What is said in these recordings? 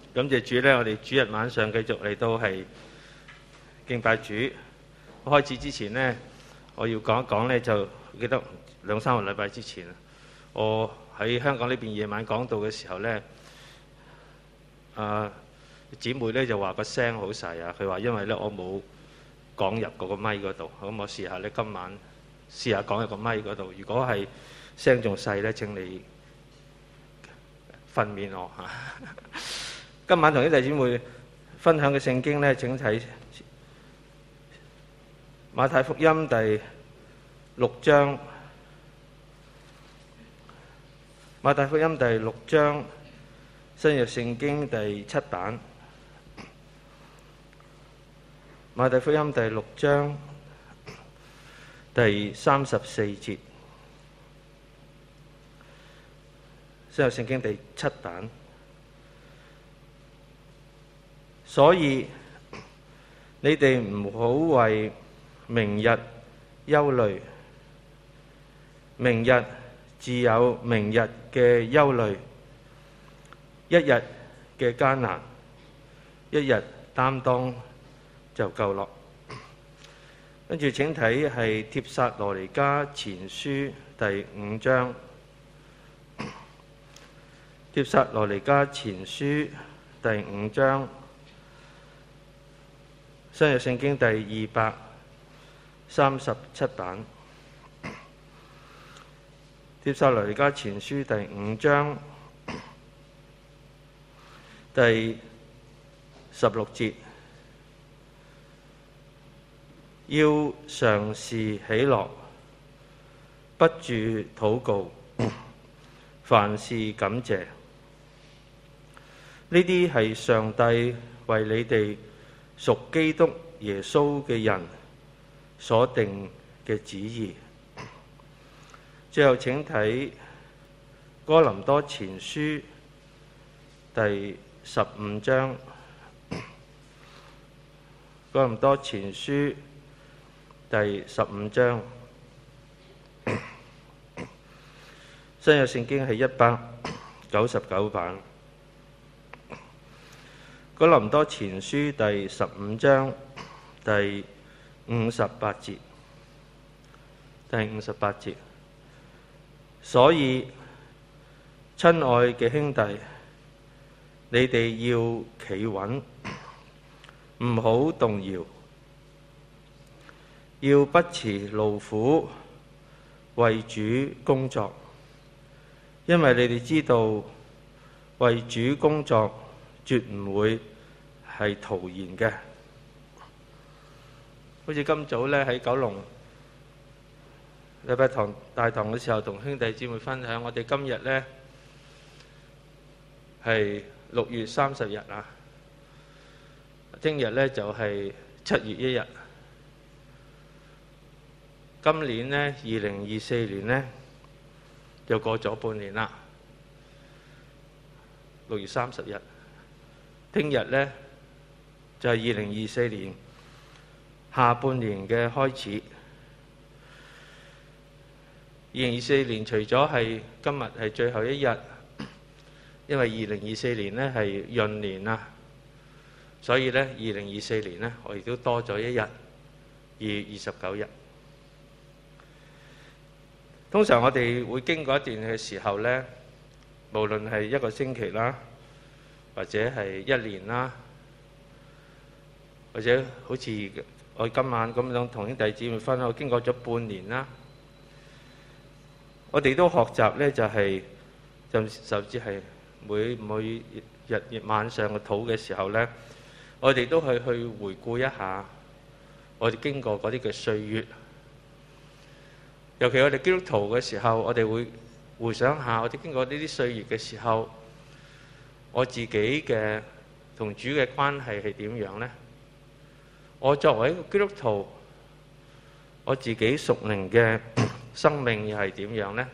感謝主呢，我哋主日晚上繼續嚟到係敬拜主。開始之前呢，我要講一講呢，就記得2-3個禮拜之前，我喺香港呢邊夜晚講道嘅時候呢，姊妹呢就話個聲好細啊，佢話因為呢我冇講入嗰個咪嗰度，咁我試下呢今晚試下講入個咪嗰度，如果係聲仲細呢，請你訓勉我嚇。今晚同啲弟兄姊妹分享嘅聖經呢，請睇馬太福音第6章。馬太福音第6章，新約聖經第7版。馬太福音第6章第34節，新約聖經第7版。所以你哋唔好為明日憂慮，明日自有明日嘅憂慮，一日嘅艱難，一日擔當就夠咯。跟住請睇係帖撒羅尼迦前書第5章，帖撒羅尼迦前書第5章，新約聖經第237版。帖撒羅尼迦前書第5章第16節，要常時喜樂，不住禱告，凡事感謝。呢啲係上帝為你哋屬基督耶穌嘅人所定嘅旨意。最後請睇哥林多前書第15章，哥林多前書第15章，新約聖經係199版。哥林多前書第15章第58節，第58節。所以，親愛嘅兄弟，你哋要企穩，唔好動搖，要不辭勞苦為主工作，因為你哋知道為主工作絕唔會係徒然嘅。好似今早呢喺九龍禮拜堂大堂嘅時候，同兄弟姊妹分享，我哋今日呢係6月30日啊，聽日呢就係7月1日。今年呢2024年呢就過咗半年啦，6月30日，聽日呢就係2024年下半年嘅開始。2024年除咗係今日係最後一日，因為2024年呢係閏年啊，所以呢2024年呢我亦都多咗一日，2月29日。通常我哋會經過一段嘅時候呢，無論係1個星期啦，或者係1年啦，或者好似我今晚咁樣同兄弟姊妹分享，我經過咗半年啦。我哋都學習呢，甚至係每日晚上嘅禱嘅時候呢，我哋都去回顧一下我哋經過嗰啲嘅歲月。尤其我哋基督徒嘅時候，我哋會回想下我哋經過呢啲歲月嘅時候，我自己嘅同主嘅關係係點樣呢？我作為一個基督徒，我自己屬靈嘅生命又係點樣呢？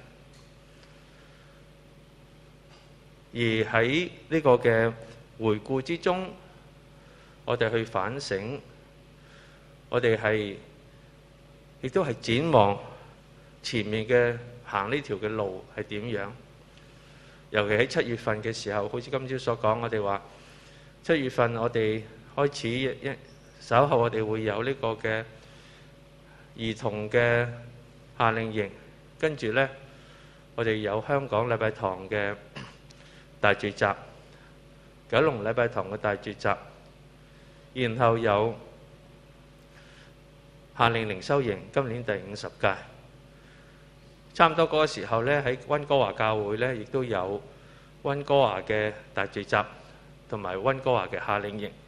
而喺呢個嘅回顧之中，我哋去反省，我哋亦都係展望前面嘅行呢條嘅路係點樣。尤其喺7月份嘅時候，好似今朝所講，我哋話 7月份我哋開始稍後我哋會有呢個嘅兒童嘅夏令營，跟住呢，我哋有香港禮拜堂嘅大聚集，九龍禮拜堂嘅大聚集，然後有夏令靈修營，今年第50屆。差唔多嗰個時候呢，喺溫哥華教會呢，亦都有溫哥華嘅大聚集同埋溫哥華嘅夏令營。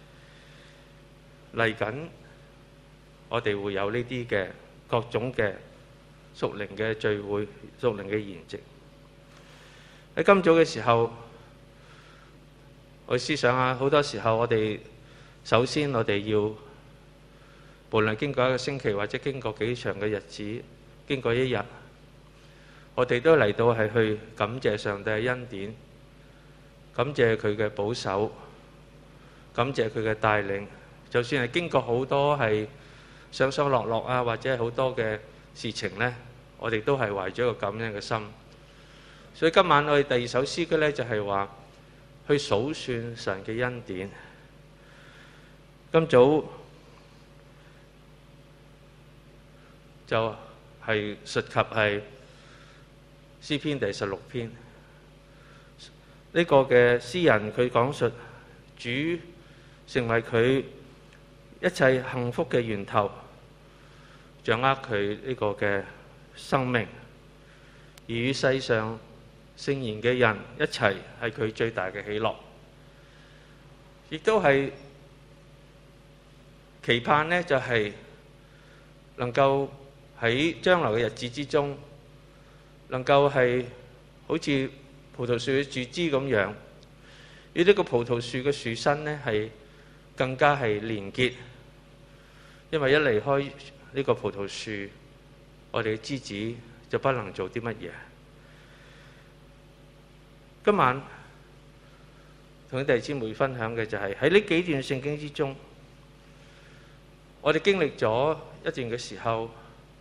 嚟緊我哋會有呢啲嘅各種嘅屬靈嘅聚會、屬靈嘅筵席。喺今早嘅時候，我思想下，好多時候我哋首先我哋要，無論經過一個星期或者經過幾長嘅日子，經過一日，我哋都嚟到係去感謝上帝嘅恩典，感謝佢嘅保守，感謝佢嘅帶領。就算係經過好多係上上落落啊，或者係好多嘅事情呢，我哋都係懷咗一個感恩嘅心。所以今晚我哋第二首詩歌呢，就係話去數算神嘅恩典。今早就係述及係詩篇第16篇。呢個嘅詩人佢講述主成為佢一切幸福嘅源頭，掌握佢呢個嘅生命，而與世上聖賢嘅人一齊係佢最大嘅喜樂，亦都係期盼呢，就係能夠喺將來嘅日子之中，能夠係好似葡萄樹嘅樹枝咁樣，與呢個葡萄樹嘅樹身呢，係更加係連結。因為一離開呢個葡萄樹，我哋嘅枝子就不能做啲乜嘢。今晚同弟兄姊妹分享嘅就係喺呢幾段聖經之中，我哋經歷咗一段嘅時候，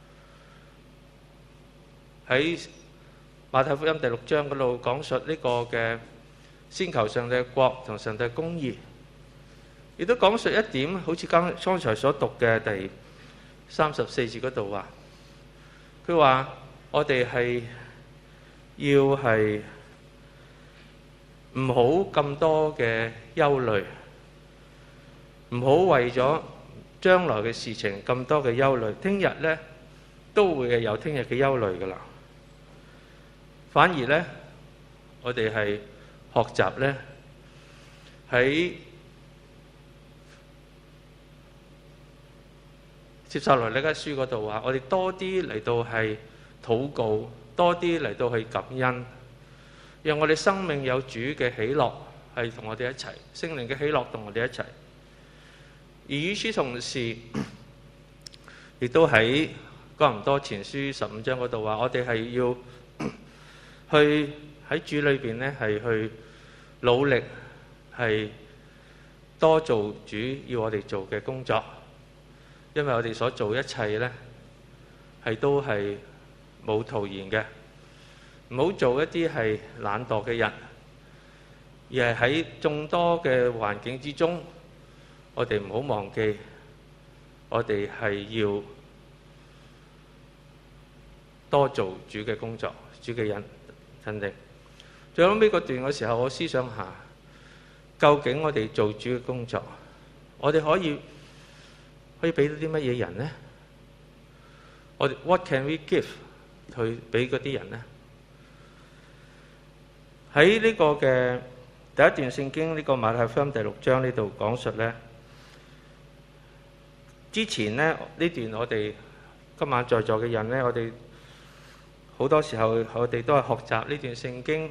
喺馬太福音第6章嗰度講述呢個嘅先求上帝嘅國同上帝嘅公義，亦都講述一點，好似剛才所讀嘅第34節嗰度話，佢話我哋係要係唔好咁多嘅憂慮，唔好為咗將來嘅事情咁多嘅憂慮。聽日呢都會有聽日嘅憂慮噶啦，反而呢我哋係學習呢喺帖撒羅尼迦書嗰度話，我哋多啲嚟到係禱告，多啲嚟到去感恩，讓我哋生命有主嘅喜樂係同我哋一齊，聖靈嘅喜樂同我哋一齊。而與此同時，亦都喺哥林多前書15章嗰度話，我哋係要去喺主裏邊呢，係去努力，係多做主要我哋做嘅工作。因為我哋所做一切呢，係都係冇徒然嘅，唔好做一啲係懶惰嘅人，而係喺眾多嘅環境之中，我哋唔好忘記，我哋係要多做主嘅工作，主嘅印力。最後尾嗰段嘅時候，我思想下，究竟我哋做主嘅工作，我哋可以俾到啲乜嘢人呢？我哋 What can we give 去俾嗰啲人呢？喺呢個嘅第一段聖經，呢個馬太福音第6章呢度講述呢，之前呢段我哋今晚在座嘅人呢，我哋好多時候我哋都係學習呢段聖經。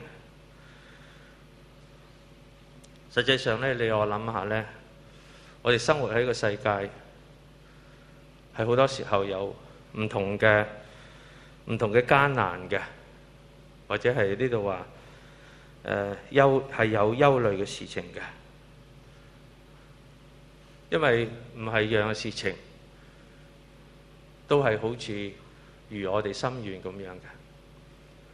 實際上呢，你我諗下呢，我哋生活喺個世界，係好多時候有唔同嘅艱難嘅，或者係呢度話係有憂慮嘅事情嘅，因為唔係樣嘅事情都係好似如我哋心願咁樣嘅。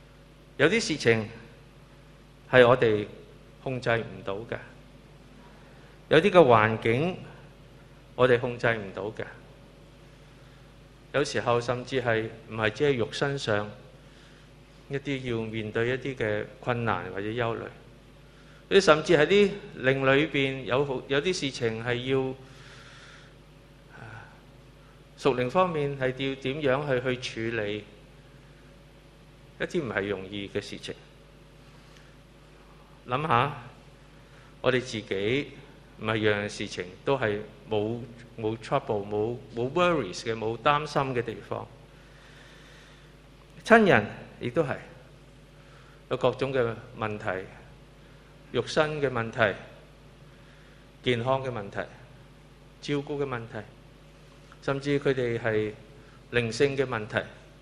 有啲事情係我哋控制唔到嘅， 有啲嘅環境我哋控制唔到嘅，有時候甚至係唔係只係肉身上一啲要面對一啲嘅困難或者憂慮，你甚至喺啲靈裏邊有啲事情係要屬靈方面係要點樣去處理一啲唔係容易嘅事情。諗下我哋自己唔係樣樣事情都係冇 trouble 冇 worries 嘅，冇擔心嘅地方。親人亦都係有各種嘅問題，肉身嘅問題、健康嘅問題、照顧嘅問題，甚至佢哋係靈性嘅問題，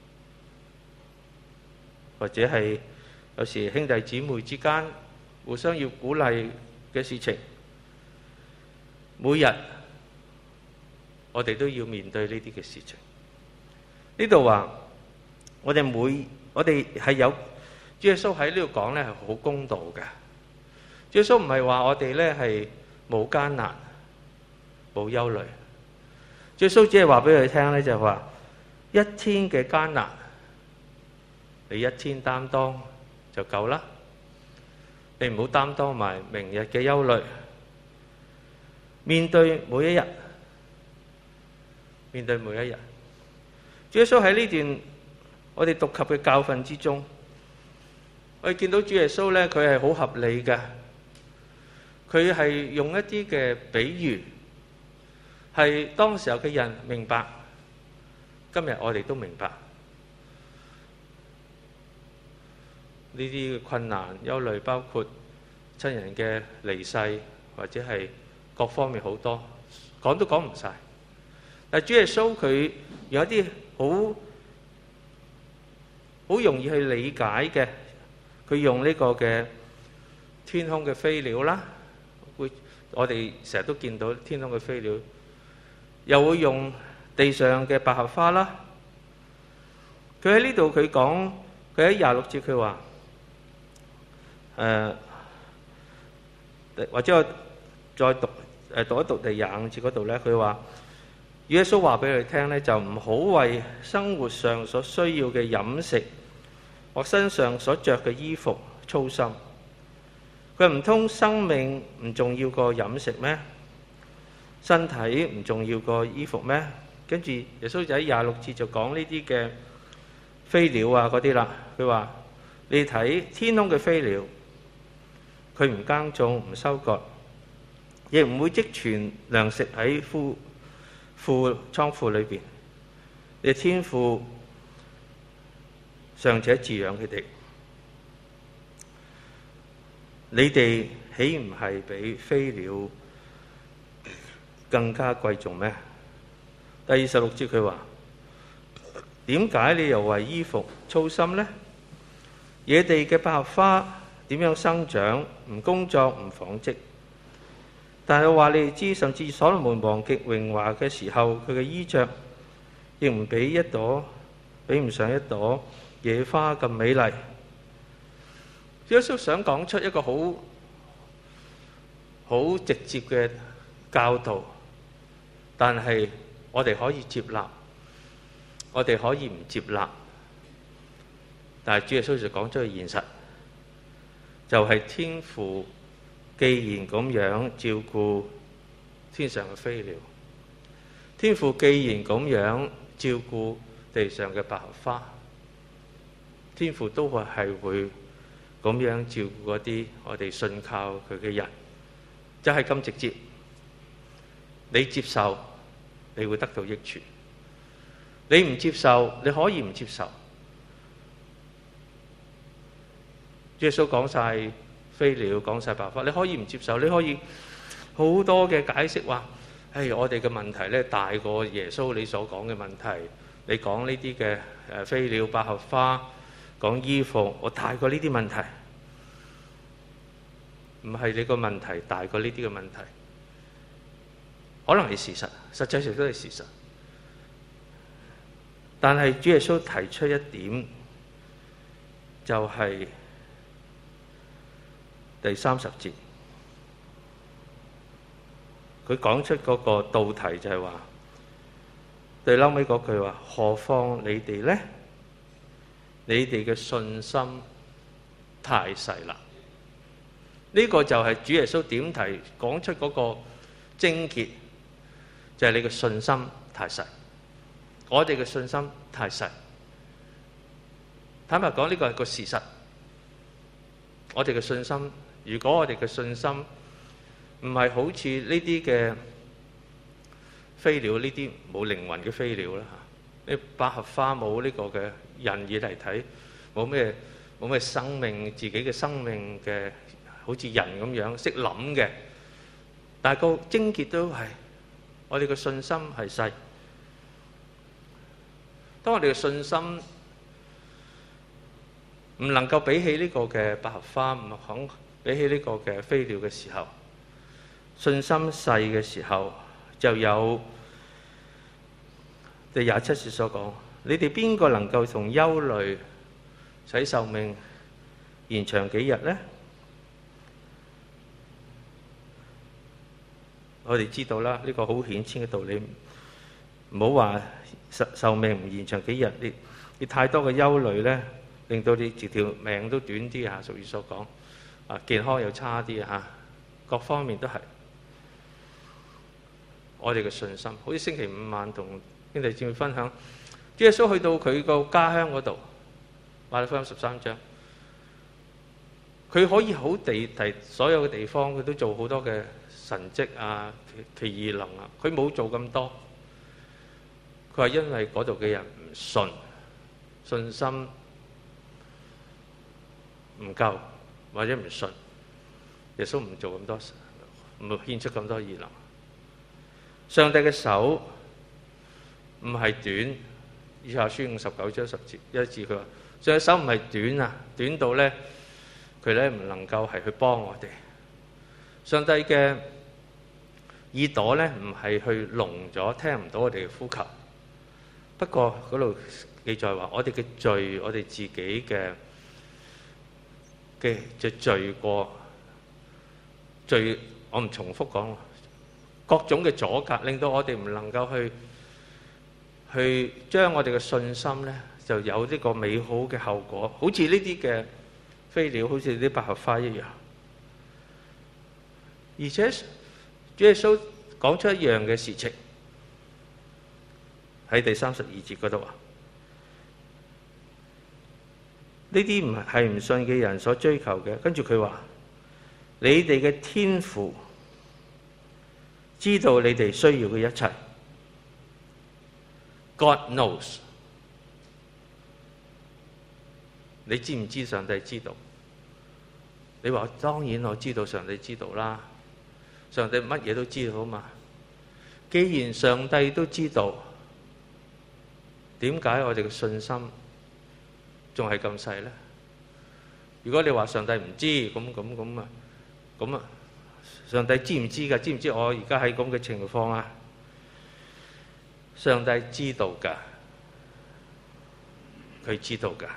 或者係有時兄弟姊妹之間互相要鼓勵嘅事情，每日我哋都要面對呢啲嘅事情。呢度話我哋係有主耶穌喺呢度講咧，係好公道嘅。主耶穌唔係話我哋咧係冇艱難、冇憂慮。主耶穌只係話俾佢哋聽咧，就係話一天嘅艱難，你一天擔當就夠啦。你唔好擔當埋明日嘅憂慮。面對每一日，面對每一日。主耶穌喺呢段我哋讀及嘅教訓之中，我哋見到主耶穌咧，佢係好合理嘅。佢係用一啲嘅比喻，係當時候嘅人明白，今日我哋都明白呢啲困難、憂慮，包括親人嘅離世，或者係各方面好多，講都講唔晒。但係主耶穌佢有一啲好容易去理解嘅，佢用呢個嘅天空嘅飛鳥啦，我哋成日都見到天空嘅飛鳥，又會用地上嘅百合花啦。佢喺呢度佢講，佢喺26節佢話，或者我再讀一讀第25節嗰度咧，佢話耶穌話俾佢聽咧，就唔好為生活上所需要嘅飲食或身上所着嘅衣服操心。佢唔通生命唔重要過飲食咩？身體唔重要過衣服咩？跟住耶穌就喺26節就講呢啲嘅飛鳥啊嗰啲啦。佢話你睇天空嘅飛鳥，佢唔耕種唔收割，亦唔會積存糧食喺倉庫裏邊。你天父尚且飼養佢哋，你哋豈唔係比飛鳥更加貴重咩？第26節佢話，點解你又為衣服操心呢？野地嘅百合花點樣生長？唔工作唔紡織。但係話你哋知，甚至所羅門王極榮華嘅時候，佢嘅衣着亦唔比唔上一朵野花咁美麗。耶穌想講出一個好直接嘅教導，但係我哋可以接納，我哋可以唔接納。但係主耶穌就講出個現實，就係天父既然咁樣照顧天上嘅飛鳥，天父既然咁樣照顧地上嘅百合花，天父都係會咁樣照顧嗰啲我哋信靠佢嘅人，就係咁直接。你接受，你會得到益處；你唔接受，你可以唔接受。耶穌講晒飛鳥，講晒百合花，你可以唔接受，你可以好多嘅解釋話，我哋嘅問題咧大過耶穌你所講嘅問題。你講呢啲嘅飛鳥、百合花，講衣服，我大過呢啲問題。唔係你個問題大過呢啲嘅問題，可能係事實，實際上都係事實。但係主耶穌提出一點，就係第30節， 佢講出嗰個道題就係話，對嬲尾嗰句話，何況你哋呢？你哋嘅信心太細啦。呢個就係主耶穌點題講出嗰個症結，就係你嘅信心太細。我哋嘅信心太細。坦白講，呢個係個事實。我哋嘅信心，如果我哋嘅信心唔係好似呢啲嘅飛鳥，呢啲冇靈魂嘅飛鳥啦嚇，呢百合花冇呢個嘅人耳嚟睇，冇咩生命，自己嘅生命嘅好似人咁樣識諗嘅，但係個症結都係我哋嘅信心係細。當我哋嘅信心唔能夠比起呢個嘅百合花，唔肯比起呢個嘅飛鳥嘅時候，信心細嘅時候，就有第27節所講：你哋邊個能夠從憂慮使壽命延長幾日呢？我哋知道啦，呢個好顯淺嘅道理，唔好話壽命唔延長幾日，你太多嘅憂慮呢，令到你條命都短啲嚇。俗語所講啊，健康又差啲嚇，各方面都係。我哋嘅信心，好似星期五晚同兄弟姊妹分享，主耶穌去到佢個家鄉嗰度，馬太福音13章，佢可以好地所有嘅地方，佢都做好多嘅神蹟啊、奇異能啊，佢冇做咁多。佢話因為嗰度嘅人唔信，信心唔夠或者唔信，耶穌唔做咁多，唔獻出咁多異能。上帝嘅手唔係短，以賽亞書59章10節一節，佢話上帝手唔係短啊，短到咧佢咧唔能夠係去幫我哋。上帝嘅耳朵咧唔係去聾咗，聽唔到我哋嘅呼求。不過嗰度記載話，我哋嘅罪，我哋自己嘅罪過罪，我唔重複講。各種嘅阻隔，令到我哋唔能夠去將我哋嘅信心咧，就有呢個美好嘅後果。好似呢啲嘅飛鳥，好似啲百合花一樣。而且主耶穌講出一樣嘅事情，喺第32節嗰度啊，呢啲唔係唔信嘅人所追求嘅。跟住佢話：你哋嘅天父知道你哋需要嘅一切。God knows。你知唔知上帝知道？你話當然我知道上帝知道啦。上帝乜嘢都知道嘛。既然上帝都知道，點解我哋嘅信心仲係咁細呢？如果你話上帝唔知，咁啊，上帝知唔知㗎？知唔知我而家喺咁嘅情況啊？上帝知道㗎，佢知道㗎。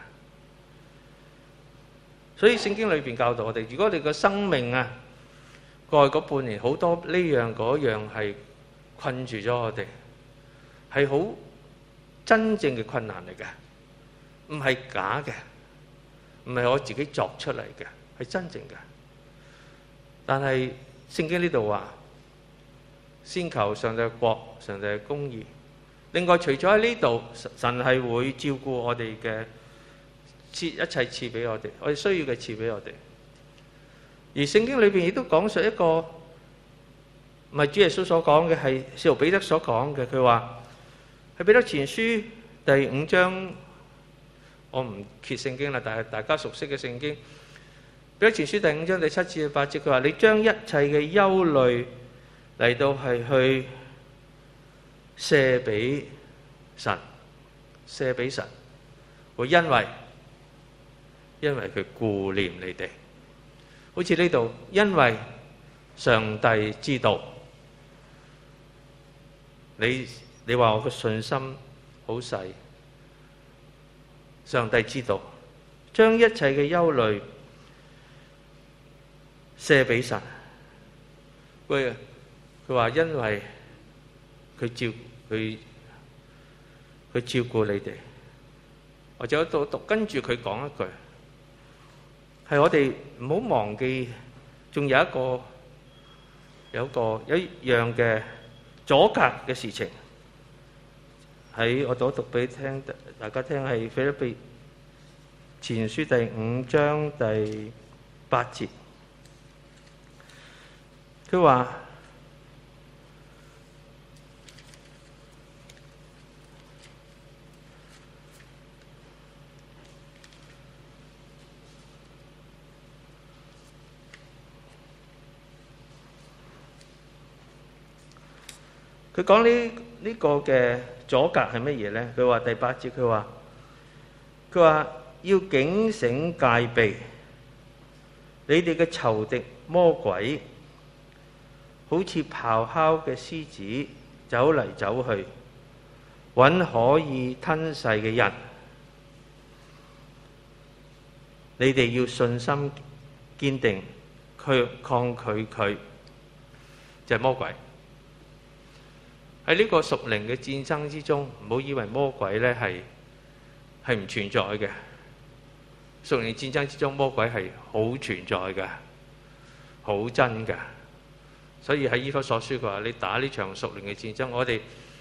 所以聖經裏邊教導我哋，如果你個生命啊，過去嗰半年好多呢樣嗰樣係困住咗我哋，係好真正嘅困難嚟嘅，唔係假嘅，唔係我自己作出嚟嘅，係真正嘅。但係聖經呢度話，先求上帝嘅國、上帝嘅公義。另外，除咗喺呢度，神係會照顧我哋嘅一切賜俾我哋，我哋需要嘅賜俾我哋。而聖經裏邊亦都講述一個唔係主耶穌所講嘅，係使徒彼得所講嘅。佢話喺彼得前書第5章，我唔揭聖經啦，但係大家熟悉嘅聖經。彼得前書第5章第7至8節，佢話：你將一切嘅憂慮嚟到係去卸俾神，卸俾神。會因為佢顧念你哋，好似呢度，因為上帝知道你話我嘅信心好細，上帝知道，將一切嘅憂慮卸俾神。喂， 佢話因為佢照顧你哋。或者到讀跟住佢講一句，係我哋唔好忘記，仲有一樣嘅阻隔嘅事情。喺我讀俾大家聽，係腓立比前書第5章第8節，佢話佢講呢個嘅阻隔係乜嘢呢？佢話第8節，佢話要警醒戒備，你哋嘅仇敵魔鬼好似咆哮嘅獅子，走嚟走去，揾可以吞噬嘅人。你哋要信心堅定，去抗拒佢，就係魔鬼。喺呢個屬靈嘅戰爭之中，唔好以為魔鬼呢係唔存在嘅。屬靈戰爭之中，魔鬼係好存在嘅，好真嘅。所以喺以弗所書佢話：你打呢場屬靈嘅戰爭，我哋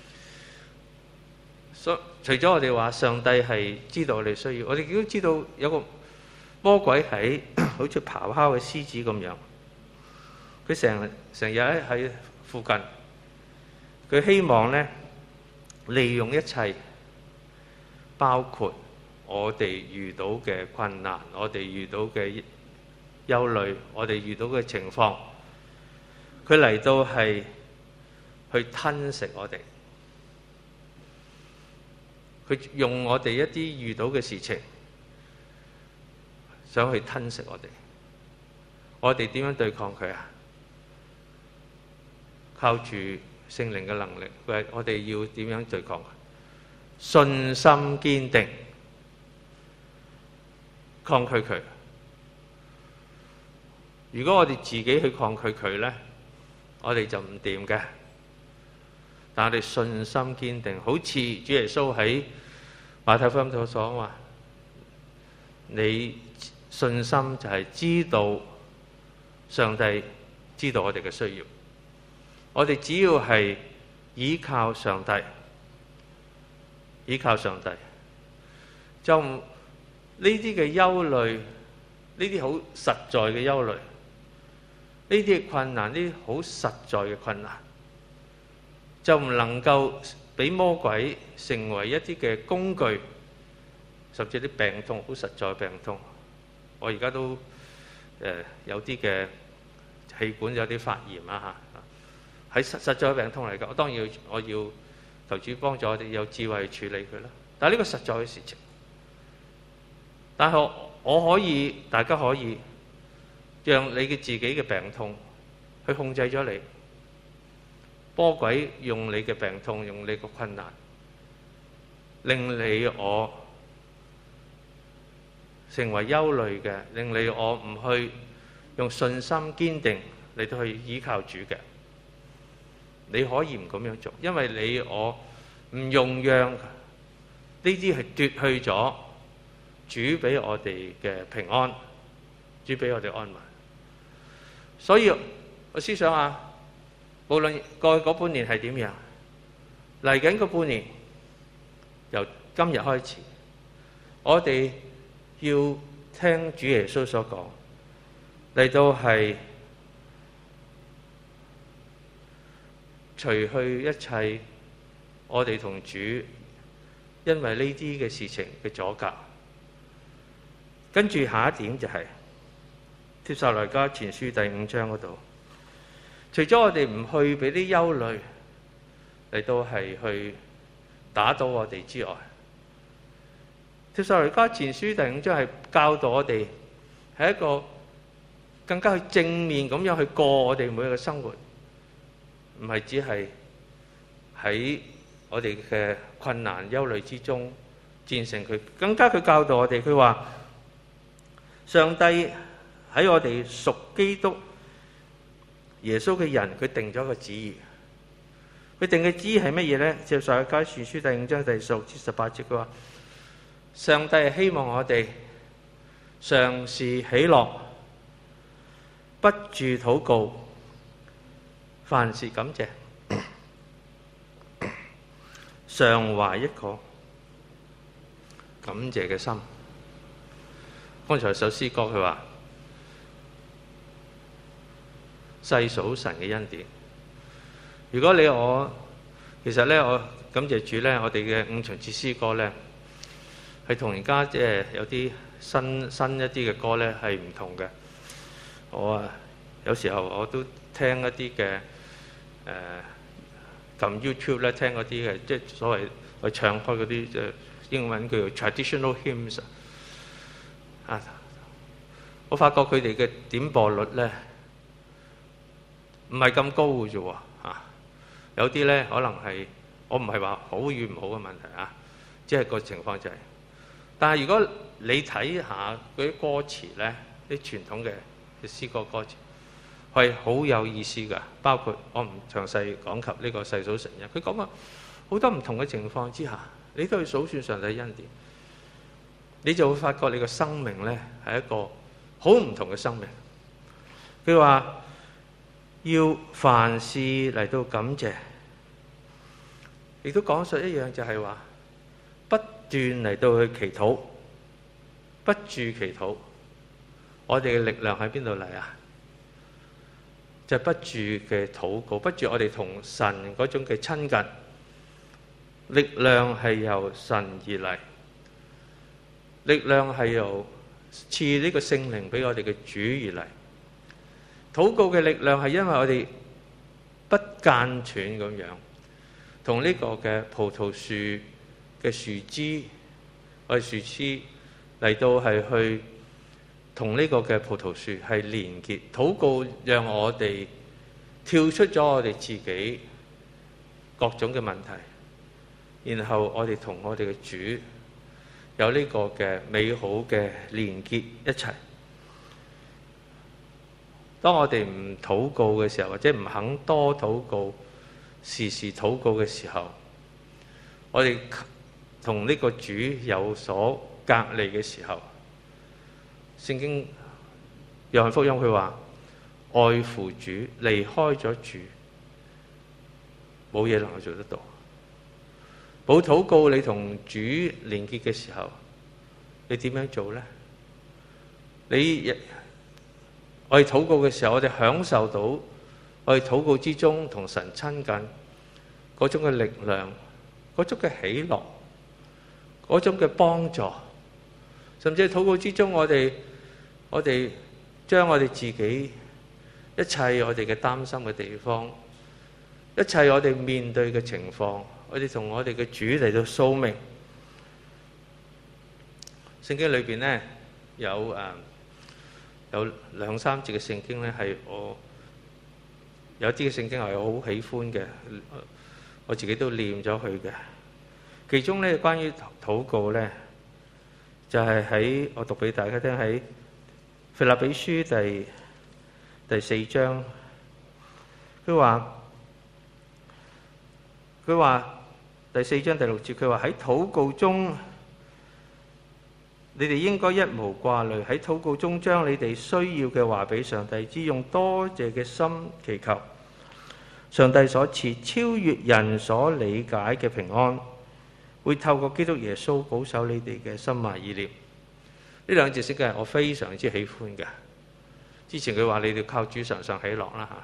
除咗我哋話上帝係知道我哋需要，我哋亦都知道有個魔鬼係好似咆哮嘅獅子咁樣，佢成日喺附近。佢希望呢，利用一切，包括我哋遇到嘅困難，我哋遇到嘅憂慮，我哋遇到嘅情況，佢嚟到係去吞食我哋。佢用我哋一啲遇到嘅事情，想去吞食我哋。我哋點樣對抗佢啊？靠住聖靈嘅能力，我哋要點樣對抗？信心堅定，抗拒佢。如果我哋自己去抗拒佢呢，我哋就唔掂嘅。但係我哋信心堅定，好似主耶穌喺馬太福音所講話，你信心就係知道上帝知道我哋嘅需要。我哋只要係依靠上帝，就呢啲嘅憂慮，呢啲好實在嘅憂慮，呢啲嘅困難，呢啲好實在嘅困難，就唔能夠俾魔鬼成為一啲嘅工具，甚至啲病痛，好實在嘅病痛。我而家都有啲嘅氣管有啲發炎啊嚇。喺實在嘅病痛嚟㗎，當然我要求主幫助我哋有智慧去處理佢啦。但係呢個實在嘅事情，但係我可以，大家可以讓你嘅自己嘅病痛去控制咗你。魔鬼用你嘅病痛，用你嘅困難，令你我成為憂慮嘅，令你我唔去用信心堅定嚟到去依靠主嘅。你可以唔咁樣做，因為你我唔容讓呢啲係奪去咗主俾我哋嘅平安，主俾我哋安慰。所以我思想下，無論過去嗰半年係點樣，嚟緊嗰半年由今日開始，我哋要聽主耶穌所講，嚟到係除去一切我哋同主因為呢啲嘅事情嘅阻隔。跟住下一點就係帖撒羅尼迦前書第5章嗰度，除咗我哋唔去俾啲憂慮嚟到係去打倒我哋之外，帖撒羅尼迦前書第5章係教導我哋係一個更加去正面咁樣去過我哋每日嘅生活。唔係只係喺我哋嘅困難憂慮之中戰勝佢，更加佢教導我哋，佢話上帝喺我哋屬基督耶穌嘅人，佢定咗個旨意。佢定嘅旨意係乜嘢呢？接受《撒迦利亞書》第5章第16至18節，佢話：上帝係希望我哋常時喜樂，不住禱告，凡事感謝，常懷一個感謝嘅心。剛才首詩歌佢話：細數神嘅恩典。如果你其實咧，我感謝主咧，我哋嘅5旬節詩歌咧，係同而家即係有啲新一啲嘅歌咧係唔同嘅。我有時候我都聽一啲嘅撳 YouTube 咧，聽嗰啲嘅即係所謂我唱開嗰啲英文叫做 traditional hymns 啊。我發覺佢哋嘅點播率咧唔係咁高嘅啫喎。有啲咧可能係我唔係話好與唔好嘅問題啊，即係個情況就係。但係如果你睇下嗰啲歌詞咧，啲傳統嘅詩歌歌詞係好有意思㗎。包括我唔詳細講及呢個細數神恩，佢講話好多唔同嘅情況之下，你都去數算上帝恩典，你就會發覺你個生命咧係一個好唔同嘅生命。佢話要凡事嚟到感謝，亦都講述一樣就係話不斷嚟到去祈禱，不住祈禱。我哋嘅力量喺邊度嚟啊？就係不住嘅禱告，不住我哋同神嗰種嘅親近。力量係由神而嚟，力量係由賜呢個聖靈俾我哋嘅主而嚟。禱告嘅力量係因為我哋不間斷咁樣同呢個嘅葡萄樹嘅樹枝，我哋樹枝嚟到係去同呢個嘅葡萄樹係連結。禱告讓我哋跳出咗我哋自己各種嘅問題，然後我哋同我哋嘅主有呢個嘅美好嘅連結一齊。當我哋唔禱告嘅時候，或者唔肯多禱告、時時禱告嘅時候，我哋同呢個主有所隔離嘅時候，聖經約翰福音佢話：愛父主，離開咗主，冇嘢能夠做得到。冇禱告，你同主連結嘅時候，你點樣做呢？我哋禱告嘅時候，我哋享受到我哋禱告之中同神親近嗰種嘅力量，嗰種嘅喜樂，嗰種嘅幫助，甚至喺禱告之中，我哋將我哋自己一切我哋嘅擔心嘅地方，一切我哋面對嘅情況，我哋同我哋嘅主嚟到訴明。聖經裏邊呢，有2-3節嘅聖經呢，係我有啲嘅聖經係我好喜歡嘅，我自己都念咗佢嘅。其中呢，關於禱告呢，就係我讀俾大家聽，喺腓立比書第4章，佢話第4章第6節，佢話喺禱告中，你哋應該一無掛慮，喺禱告中將你哋需要嘅話俾上帝知，用多謝嘅心祈求，上帝所賜超越人所理解嘅平安，會透過基督耶穌保守你哋嘅心懷意念。呢兩節聖經係我非常之喜歡嘅。之前佢話你哋靠主常常喜樂啦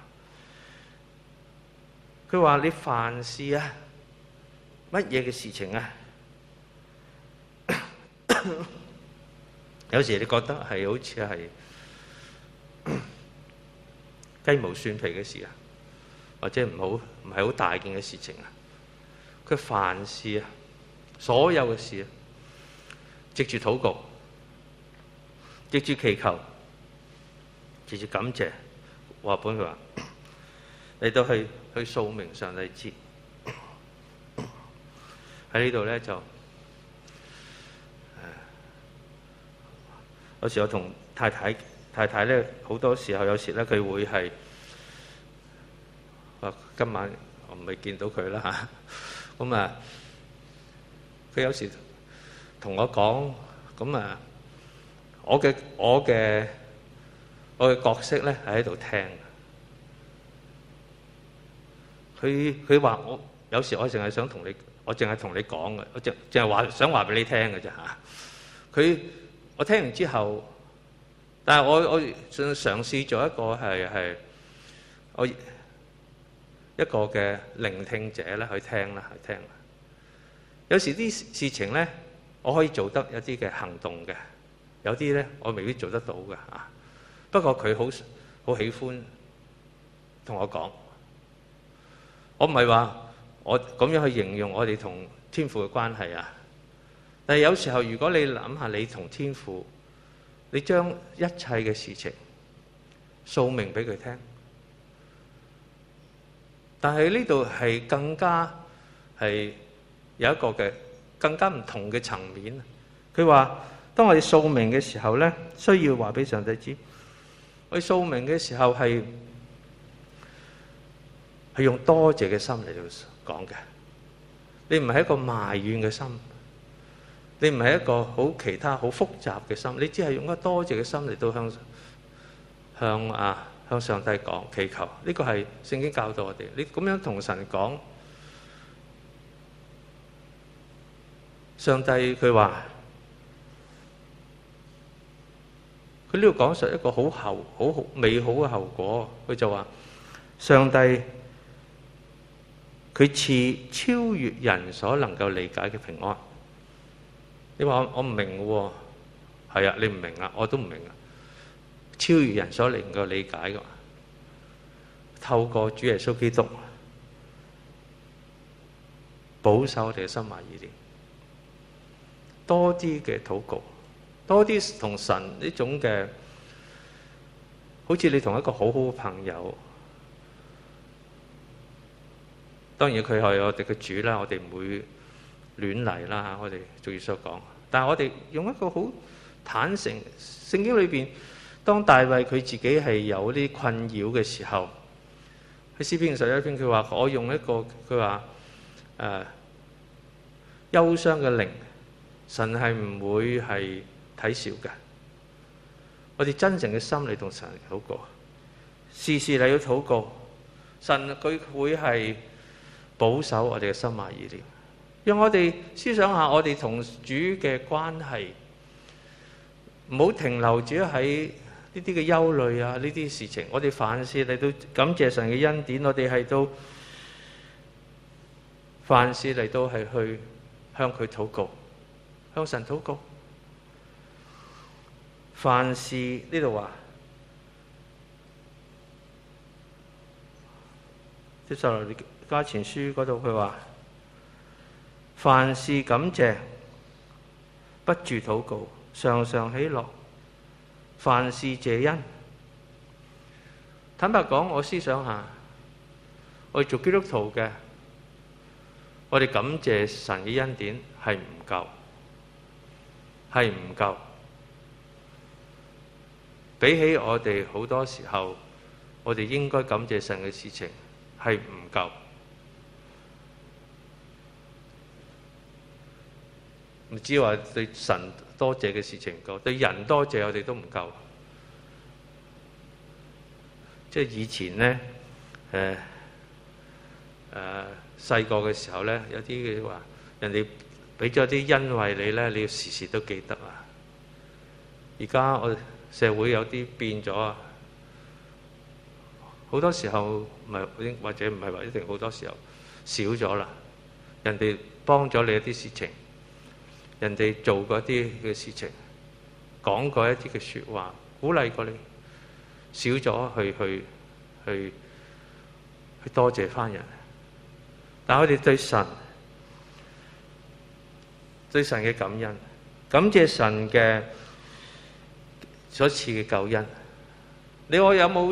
嚇。佢話你凡事啊，乜嘢嘅事情啊，有時你覺得係好似係雞毛蒜皮嘅事啊，或者唔係好大件嘅事情啊。佢凡事啊，所有嘅事啊，藉住禱告，藉住祈求，藉住感謝，話本佢話嚟到去訴明上帝知。喺呢度咧就有時我同太太咧，好多時候有時咧佢會係今晚我唔係見到佢啦嚇。咁啊，佢有時同我講，咁啊，我嘅角色咧係喺度聽。佢話我有時我淨係想同你，我淨係同你講嘅，我淨係想話俾你聽嘅啫嚇。我聽完之後，但係我嘗試做一個係我一個嘅聆聽者咧，去聽啦，去聽。有時啲事情咧，我可以做得有啲嘅行動嘅，有啲咧我未必做得到嘅嚇。不過佢好喜歡同我講。我唔係話我咁樣去形容我哋同天父嘅關係啊。但係有時候，如果你諗下你同天父，你將一切嘅事情訴明俾佢聽。但係呢度係更加係有一個嘅更加唔同嘅層面。佢話：當我哋訴明嘅時候咧，需要話俾上帝知。我哋訴明嘅時候係用多謝嘅心嚟到講嘅。你唔係一個埋怨嘅心，你唔係一個好其他好複雜嘅心，你只係用一個多謝嘅心嚟到向上帝講祈求。呢個係聖經教導我哋。你咁樣同神講，上帝佢話，佢呢度講述一個好美好嘅後果。佢就話上帝佢賜超越人所能夠理解嘅平安。你話我唔明喎，係啊，你唔明啊，我都唔明啊。超越人所能夠理解嘅，透過主耶穌基督保守我哋嘅心懷意念，多啲嘅禱告，多啲同神呢種嘅，好似你同一個好好嘅朋友。當然佢係我哋嘅主啦，我哋唔會亂嚟啦。我哋俗語所講，但係我哋用一個好坦誠。聖經裏邊，當大衛佢自己係有啲困擾嘅時候，喺詩篇51篇，佢話我用一個佢話憂傷嘅靈，神係唔會係睇笑嘅。我哋真正嘅心嚟同神禱告，事事嚟到禱告，神佢會係保守我哋嘅心懷意念。讓我哋思想下我哋同主嘅關係，唔好停留住喺呢啲嘅憂慮啊，呢啲事情。我哋凡事嚟到感謝神嘅恩典，我哋係到凡事嚟到係去向佢禱告，向神禱告。凡事呢度話，帖撒羅尼迦前書嗰度佢話，凡事感謝，不住禱告，常常喜樂，凡事謝恩。坦白講，我思想下，我哋做基督徒嘅，我哋感謝神嘅恩典係唔夠，係唔夠。比起我哋好多時候，我哋應該感謝神嘅事情係唔夠。唔知話對神多謝嘅事情唔夠，對人多謝我哋都唔夠。即係以前呢，細個嘅時候呢，有啲嘅話，人哋俾咗啲恩惠你呢，你要時時都記得啊。而家我社會有啲變咗啊，好多時候唔係或者唔係話一定好多時候少咗啦。人哋幫咗你一啲事情，人哋做過一啲嘅事情，講過一啲嘅説話，鼓勵過你，少咗去多謝翻人。但係我哋對神嘅感恩，感謝神嘅所賜嘅救恩。你我有冇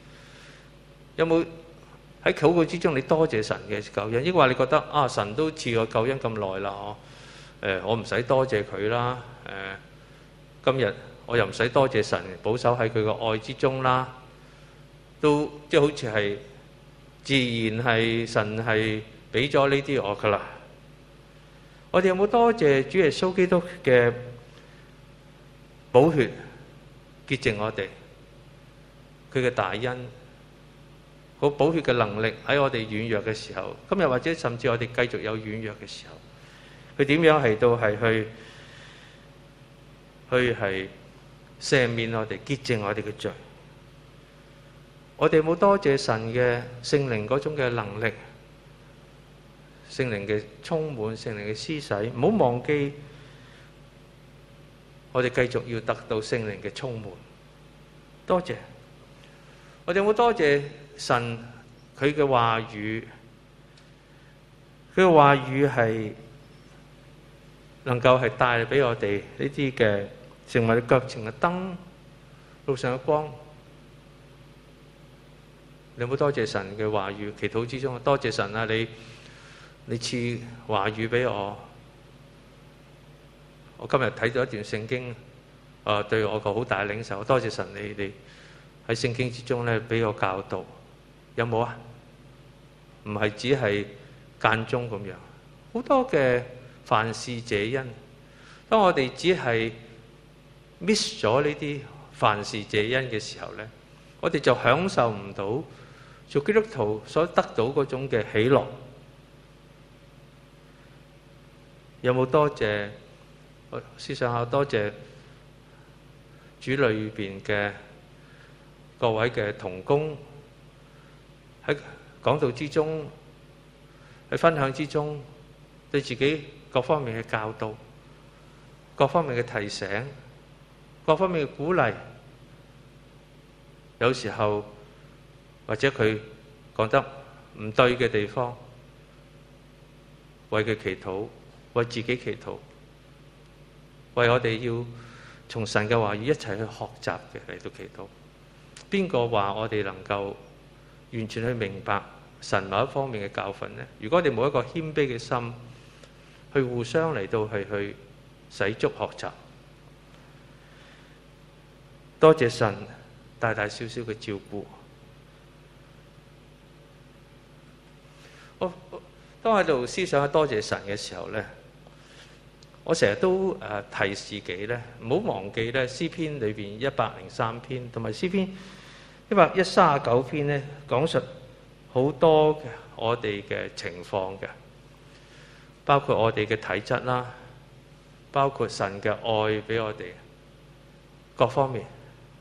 喺禱告之中，你多謝神嘅救恩？抑或你覺得啊，神都賜我救恩咁耐啦，我唔使多謝佢啦。今日我又唔使多謝神保守喺佢個愛之中啦。都即係好似係自然係神係俾咗呢啲我噶啦。我哋有冇多謝主耶穌基督嘅寶血潔淨我哋？佢嘅大恩，好寶血嘅能力喺我哋軟弱嘅時候，今日或者甚至我哋繼續有軟弱嘅時候，佢點樣係到係去係赦免我哋、潔淨我哋嘅罪？我哋有冇多謝神嘅聖靈嗰種嘅能力？聖靈嘅充滿，聖靈嘅施洗，唔好忘記，我哋繼續要得到聖靈嘅充滿。多謝，我哋有冇多謝神佢嘅話語？佢嘅話語係能夠係帶俾我哋呢啲嘅成為腳前嘅燈，路上嘅光。你有冇多謝神嘅話語？祈禱之中，多謝神啊！你賜話語俾我，我今日睇咗一段聖經，對我個好大嘅領受。多謝神你哋喺聖經之中咧俾我教導，有冇啊？唔係只係間中咁樣，好多嘅凡事謝恩。當我哋只係 miss 咗呢啲凡事謝恩嘅時候咧，我哋就享受唔到做基督徒所得到嗰種嘅喜樂。有冇多謝？我思想下，多謝主裏邊嘅各位嘅同工，喺講道之中，喺分享之中，對自己各方面嘅教導、各方面嘅提醒、各方面嘅鼓勵。有時候或者佢講得唔對嘅地方，為佢祈禱。為自己祈禱，為我哋要從神嘅話語一齊去學習嘅嚟到祈禱。邊個話我哋能夠完全去明白神某一方面嘅教訓呢？如果我哋冇一個謙卑嘅心，去互相嚟到去洗足學習，多謝神大大小小嘅照顧。當喺度思想多謝神嘅時候呢，我成日都提自己呢，唔好忘記呢詩篇裏邊103篇同埋詩篇139篇呢，講述好多嘅我哋嘅情況嘅，包括我哋嘅體質啦，包括神嘅愛俾我哋各方面。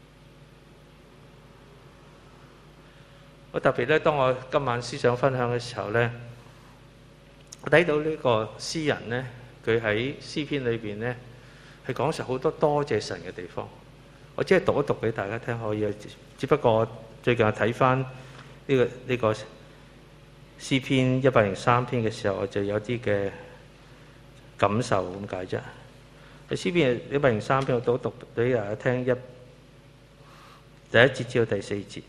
我特別呢，當我今晚思想分享嘅時候呢，我睇到呢個詩人呢，佢喺詩篇裏邊呢，係講述好多多謝神嘅地方。我只係讀一讀俾大家聽可以啊。只不過最近睇翻呢個詩篇103篇嘅時候，我就有啲嘅感受咁解啫。喺詩篇103篇，我讀俾大家聽第一節至到第4節。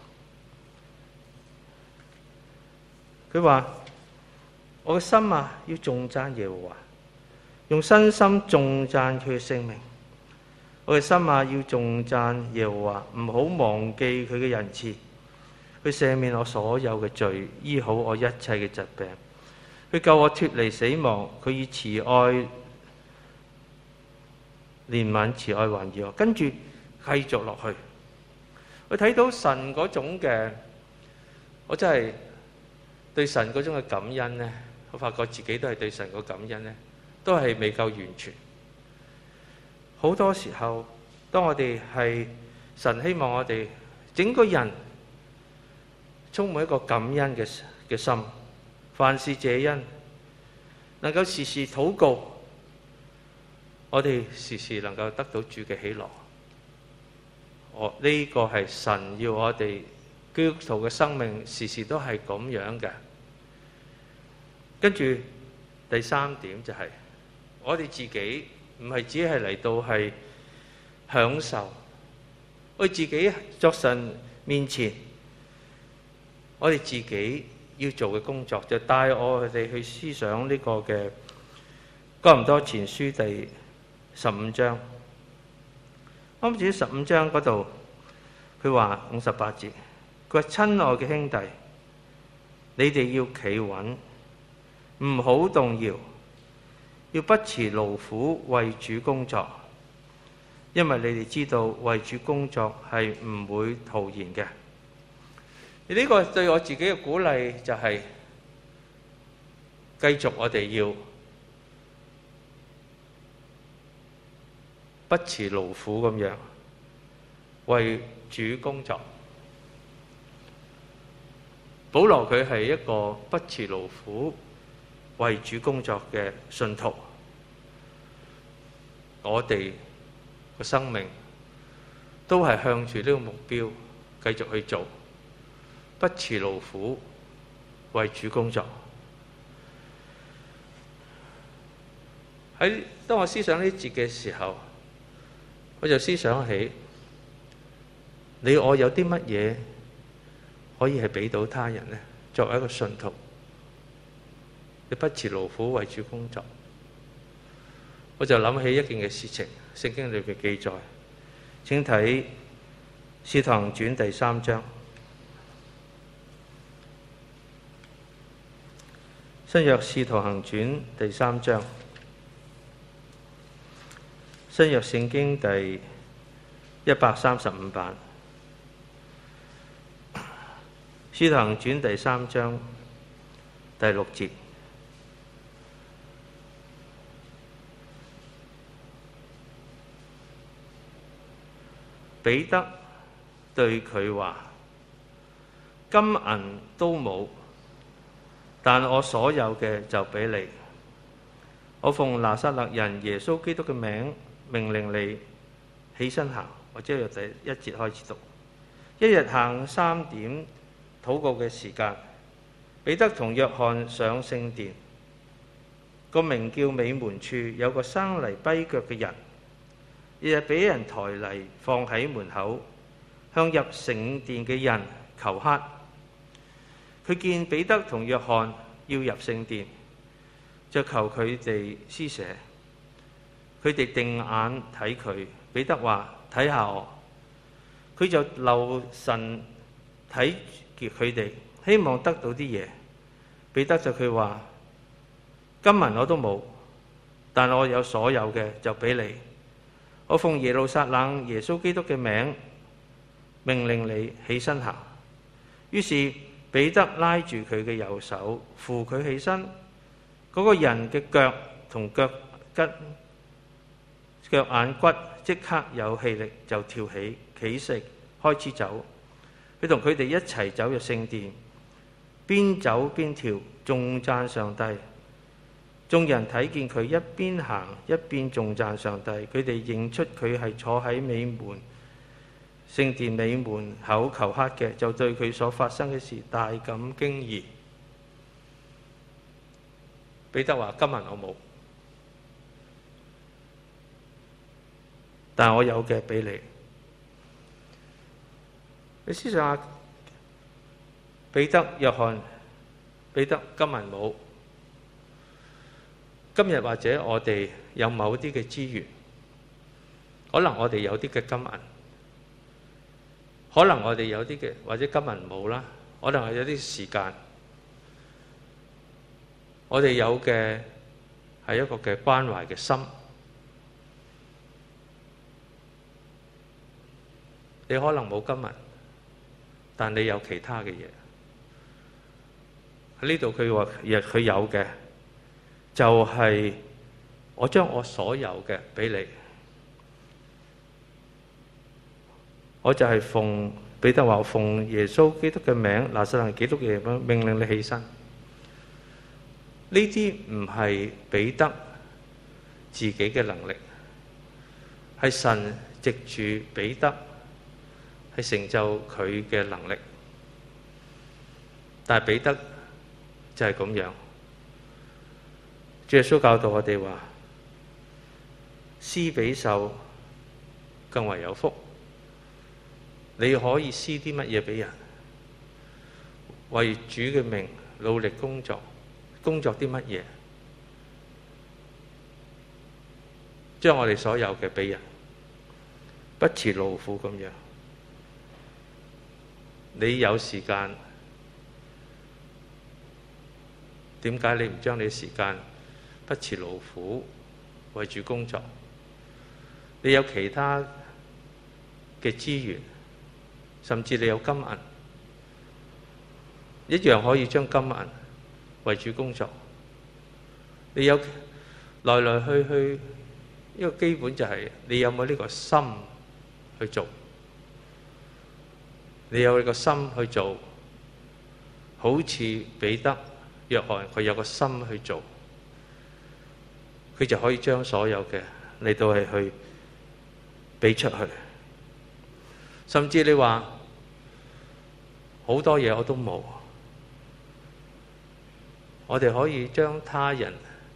佢話：我嘅心啊，要頌讚耶和華，用身心頌讚佢嘅聖名。我嘅心啊，要頌讚耶和華，唔好忘記佢嘅仁慈，佢赦免我所有嘅罪，醫好我一切嘅疾病，佢救我脫離死亡，佢以慈愛憐憫慈愛環繞我。跟住繼續落去，我睇到神嗰種嘅，我真係對神嗰種嘅感恩呢，我發覺自己都係對神個感恩呢，都係未夠完全。好多時候，當我哋係神希望我哋整個人充滿一個感恩嘅心，凡事謝恩，能夠時時禱告，我哋時時能夠得到主嘅喜樂。呢個係神要我哋基督徒嘅生命時時都係咁樣嘅。跟住第三點就係，我哋自己唔係只係嚟到係享受，我哋自己作神面前，我哋自己要做嘅工作就帶我哋去思想呢個嘅哥林多前書第15章。啱啱至15章嗰度，佢話58節，佢話：親愛嘅兄弟， 你哋要企穩，唔好動搖，要不辭勞苦為主工作，因為你哋知道為主工作係唔會徒然嘅。而呢個對我自己嘅鼓勵就係繼續我哋要不辭勞苦咁樣為主工作。保羅佢係一個不辭勞苦為主工作嘅信徒，我哋個生命都係向住呢個目標繼續去做，不辭勞苦為主工作。喺當我思想呢節嘅時候，我就思想起你我有啲乜嘢可以係俾到他人呢？作為一個信徒，你不辭勞苦為主工作，我就諗起一件嘅事情，聖經裏嘅記載，請睇《使徒行傳》第3章。新約《使徒行傳》第3章，新約聖經第135版，《使徒行傳》第3章第6節。彼得對佢話：金銀都冇，但我所有嘅就俾你。我奉拿撒勒人耶穌基督嘅名命令你起身行。或者由第1節開始讀。一日下午3點禱告嘅時間，彼得同約翰上聖殿。個名叫美門處有個生嚟跛腳嘅人，日日俾人抬嚟放喺門口，向入聖殿嘅人求乞。佢見彼得同約翰要入聖殿，就求佢哋施捨。佢哋定眼睇佢。彼得話：睇下我。佢就留神睇住佢哋，希望得到啲嘢。彼得就佢話：金銀我都冇，但我有所有嘅就俾你。我奉耶路撒冷耶穌基督嘅名命令你起身行。於是彼得拉住佢嘅右手，扶佢起身。嗰個人嘅腳同腳眼骨即刻有氣力，就跳起，起食，開始走。佢同佢哋一齊走入聖殿，邊走邊跳，頌讚上帝。眾人睇見佢一邊行一邊頌讚上帝，佢哋認出佢係坐喺聖殿美門口求乞嘅，就對佢所發生嘅事大感驚異。彼得話：金銀我冇，但我有嘅俾你。你思想下，彼得、約翰，彼得金銀冇。今日或者我哋有某啲嘅資源，可能我哋有啲嘅金銀，可能我哋有啲嘅或者金銀冇啦，可能係有啲時間，我哋有嘅係一個嘅關懷嘅心。你可能冇金銀，但你有其他嘅嘢。喺呢度佢話佢有嘅就係我將我所有嘅俾你。我就係奉彼得話奉耶穌基督嘅名，拿撒勒基督嘅名命令你起身。呢啲唔係彼得自己嘅能力，係神藉住彼得係成就佢嘅能力。但係彼得就係咁樣。主耶穌教導我哋話：施比受更為有福。你可以施啲乜嘢俾人？為主嘅名努力工作，工作啲乜嘢？將我哋所有嘅俾人，不辭勞苦咁樣。你有時間， 點解你唔將你時間不辭勞苦為主工作？你有其他嘅資源，甚至你有金銀，一樣可以將金銀為主工作。你有來來去去，一個基本就係你有冇呢個心去做？你有呢個心去做，好似彼得、約翰佢有個心去做，佢就可以將所有嘅嚟到係去俾出去。甚至你話好多嘢我都冇，我哋可以將他人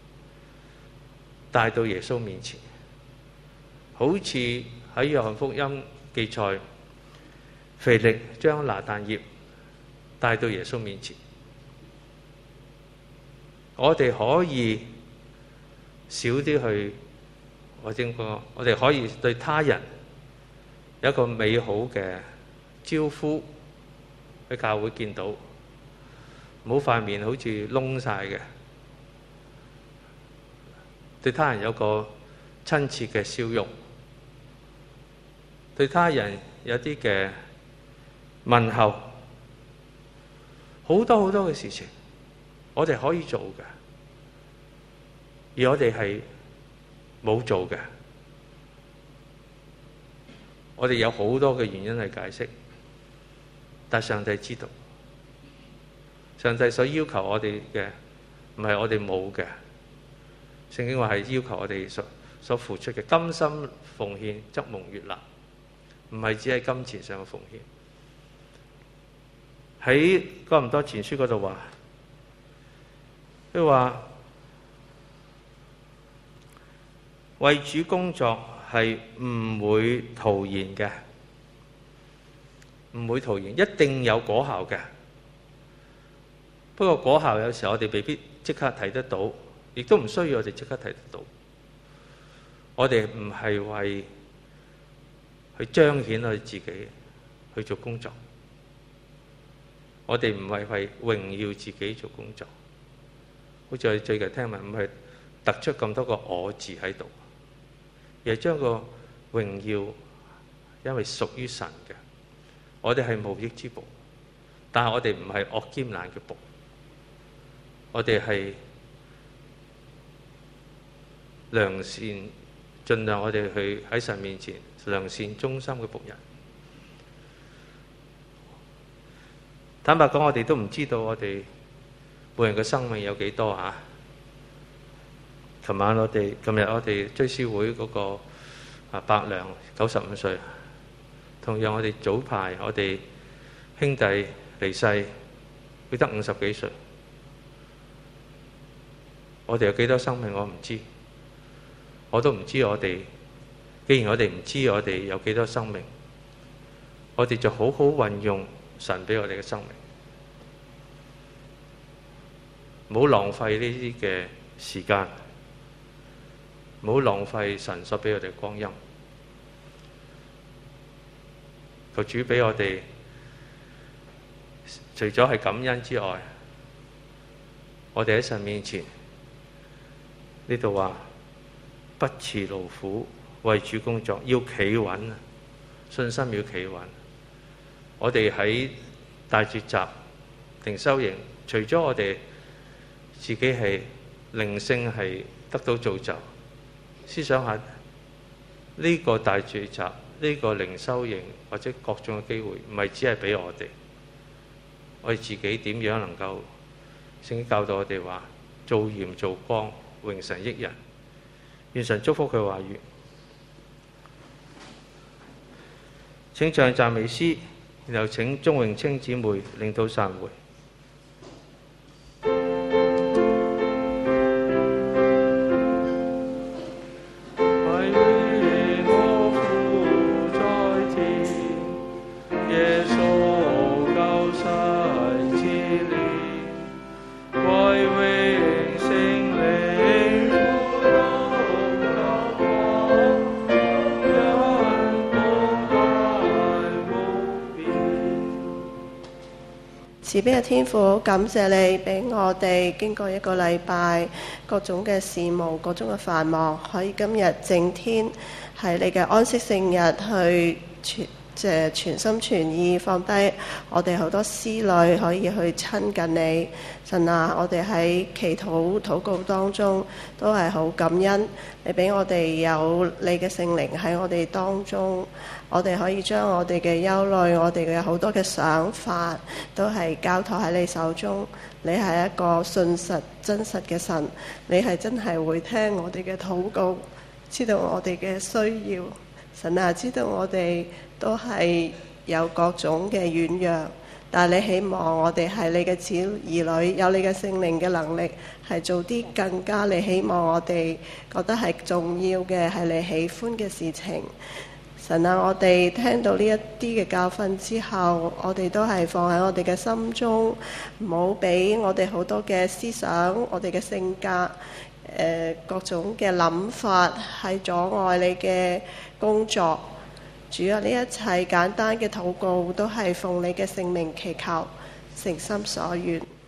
帶到耶穌面前，好似喺約翰福音記載，腓力將拿但業帶到耶穌面前。我哋可以少啲去，我哋可以對他人有一個美好嘅招呼，喺教會見到，唔好塊面好似燶晒嘅，對他人有個親切嘅笑容，對他人有啲嘅問候，好多好多嘅事情，我哋可以做嘅，而我哋係冇做嘅。我哋有好多嘅原因去解釋，但上帝知道，上帝所要求我哋嘅唔係我哋冇嘅。聖經話係要求我哋所付出嘅，甘心奉獻則蒙悅納，唔係只係金錢上嘅奉獻。喺哥林多前書嗰度話，佢話為主工作係唔會徒然嘅，唔會徒然，一定有果效嘅。不過果效有時候我哋未必即刻睇得到，亦都唔需要我哋即刻睇得到。我哋唔係為去彰顯我哋自己去做工作，我哋唔係為榮耀自己做工作。好似我哋最近聽聞，唔係突出咁多個我字喺度，而係將個榮耀因為屬於神嘅，我哋係無益之寶，但係我哋唔係惡兼懶嘅寶，我哋係良善，盡量我哋去喺神面前良善忠心嘅僕人。坦白講，我哋都唔知道我哋每人嘅生命有幾多嚇。琴日我哋追思會嗰個伯娘95歲，同樣我哋早排我哋兄弟離世，佢得50幾歲。我哋有幾多生命我唔知，我都唔知我哋。既然我哋唔知我哋有幾多生命，我哋就好好運用神俾我哋嘅生命，唔好浪費呢啲嘅時間，唔好浪費神所俾我哋嘅光陰。求主俾我哋，除咗係感恩之外，我哋喺神面前呢度話不辭勞苦為主工作，要企穩，信心要企穩。我哋喺大絕集靈修營，除咗我哋自己係靈性係得到造就，思想下呢個大絕集，呢個靈修營或者各種嘅機會，唔係只係俾我哋，我哋自己點樣能夠聖經教導我哋話做鹽做光，榮神益人。願神祝福佢話語。請唱讚美詩，然後請鍾榮清姊妹領導散會。 慈慈悲嘅天父，感謝你俾我哋經過一個禮拜各種嘅事務、各種嘅繁忙，可以今日正天係你嘅安息聖日去全心全意放低我哋好多思慮，可以去親近你。神啊，我哋喺祈禱告當中都係好感恩，你俾我哋有你嘅聖靈喺我哋當中，我哋可以將我哋嘅憂慮、我哋嘅好多嘅想法都係交託喺你手中。你係一個信實真實嘅神，你係真係會聽我哋嘅禱告，知道我哋嘅需要。神啊，知道我哋都係有各種嘅軟弱，但係你希望我哋係你嘅兒女，有你嘅聖靈嘅能力，係做啲更加你希望我哋覺得係重要嘅，係你喜歡嘅事情。神啊，我哋聽到呢一啲嘅教訓之後，我哋都係放喺我哋嘅心中，唔好俾我哋好多嘅思想、我哋嘅性格、各種嘅諗法係阻礙你嘅工作。主啊，呢一切簡單嘅禱告都係奉你嘅聖名祈求，誠心所願。